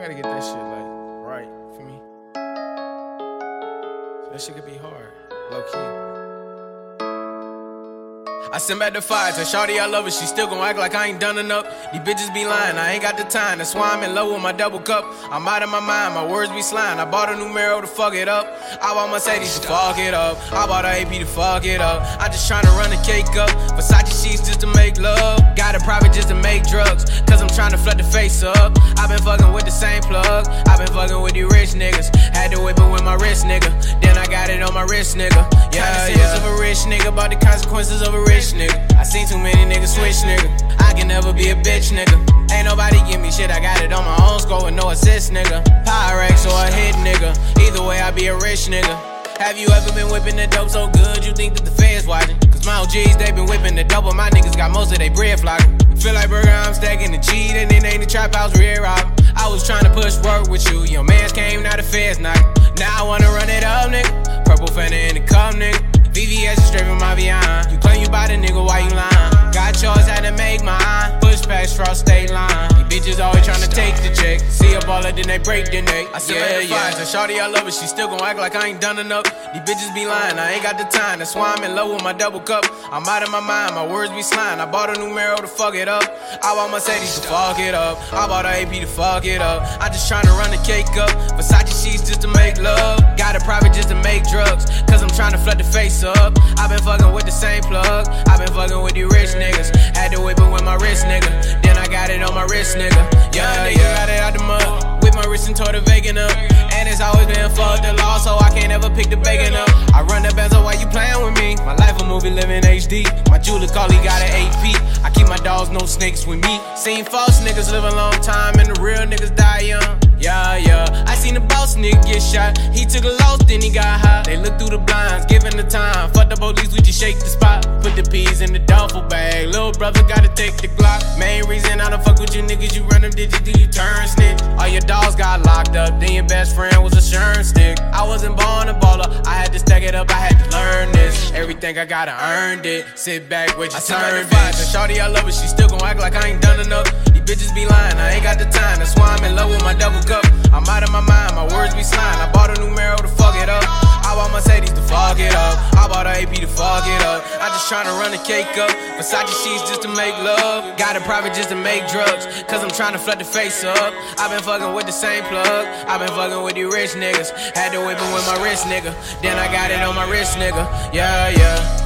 gotta get that shit like right for me. So that shit could be hard, low key. I send back the fire, tell shawty I love her, she still gon' act like I ain't done enough. These bitches be lying, I ain't got the time, that's why I'm in love with my double cup. I'm out of my mind, my words be slime. I bought a new Numero to fuck it up. I bought Mercedes to fuck it up. I bought a AP to fuck it up. I just tryna run the cake up. Versace sheets just to make love. Got a private just to make drugs, cause I'm tryna flood the face up. I been fucking with the same plug, I been fucking with you rich niggas. Had to whip it with my wrist nigga, then I got it on my wrist nigga. Yeah, yeah. Of a rich nigga, about the consequences of a rich nigga. I seen too many niggas switch nigga. I can never be a bitch nigga. Ain't nobody give me shit, I got it on my own score with no assist nigga. Pyrex or a hit nigga, either way I be a rich nigga. Have you ever been whipping the dope so good you think that the feds watching? Cause my OGs, they been whipping the dope, but my niggas got most of they bread flocking. Feel like burger, I'm stacking the cheat, and it ain't the trap house rear rob. I was trying to push work with you, your mans came, now the feds knocking. Now I wanna run it up, nigga. Purple Fender in the cup, nigga. VVS is straight from my behind. You claim you buy the nigga, why you lying? Got yours, had to make mine. Push past cross state line. These bitches always tryna take the check. See a baller, then they break the neck. I said, yeah. Tell shawty I love her, she still gon' act like I ain't done enough. These bitches be lying, I ain't got the time. That's why I'm in love with my double cup. I'm out of my mind, my words be slime. I bought a new Numero to fuck it up. I bought Mercedes to fuck it up. I bought a AP to fuck it up. I just tryna run the cake up. Versace sheets just to make love. Got a private just to make drugs, cause I'm tryna flood the face up. I been fucking with the same plug, I been fucking with you rich niggas. Had to whip it with my wrist nigga, then I got it on my wrist nigga. Young nigga got it out the mud, whip my wrist and tore the vegan up. And it's always been fuck the law, so I can't ever pick the bacon up. I run the benzo while you playing with me. My life a movie, living HD. My jeweler call, he got an AP. I keep my dogs, no snakes with me. Seen false niggas live a long time and the real niggas die young. Yeah, yeah. I seen the boss nigga get shot. He took a loss, then he got high. They look through the blinds, giving the time. Fuck the police, we just shake the spot. Put the peas in the duffel bag. Little brother gotta take the Glock. Main reason I don't fuck with you niggas, you run them digits, do you turn snitch? All your dogs got locked up, then your best friend was a sherm stick. I wasn't born a baller, I had to stack it up, I had to learn this. Everything I gotta earned it. Sit back, wait your turn, bitch. Shawty I love her, she still gon' act like I ain't done enough. These bitches be lying, I ain't got the time. That's why I'm in love with my double cup. I'm out of my mind, my words be slime. I bought a new Numero to fuck it up. I bought Mercedes to fuck it up. I bought a AP to fuck it up. I just tryna run the cake up. Versace sheets just to make love. Got a private just to make drugs, cause I'm tryna flood the face up. I been fucking with the same plug, I been fucking with you rich niggas. Had to whip it with my wrist nigga, then I got it on my wrist nigga. Yeah, yeah.